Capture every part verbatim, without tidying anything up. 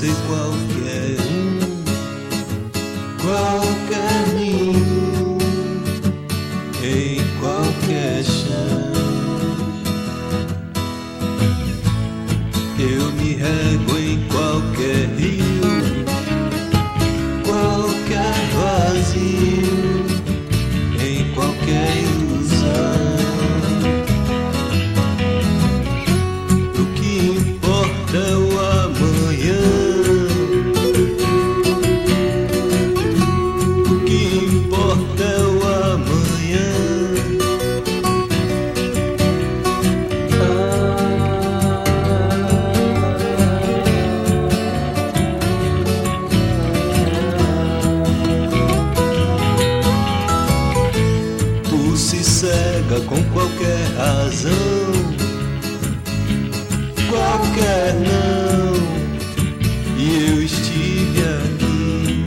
você qualquer um, qualquer ninho, em qualquer chão. Eu me rego em qualquer rio, qualquer vazio, em qualquer ilusão. O que importa é o amanhã, o que importa é o amanhã. Tu se cega com qualquer razão, qualquer não, e eu estive aqui.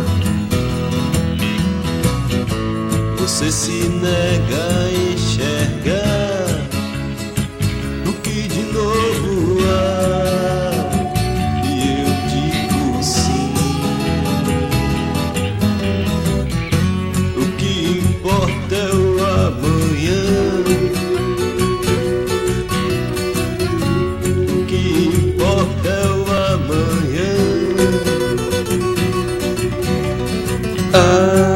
Você se nega a enxergar o que de novo há, e eu digo sim. O que importa é o amanhã, o que importa é o amanhã. Ah,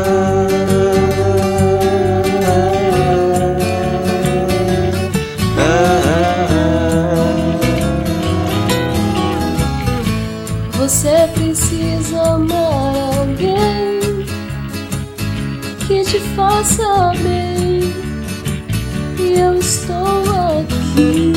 Você precisa amar alguém que te faça bem, e eu estou aqui.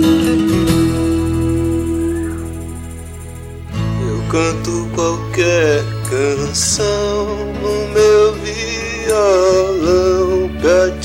eu canto qualquer canção no meu violão pra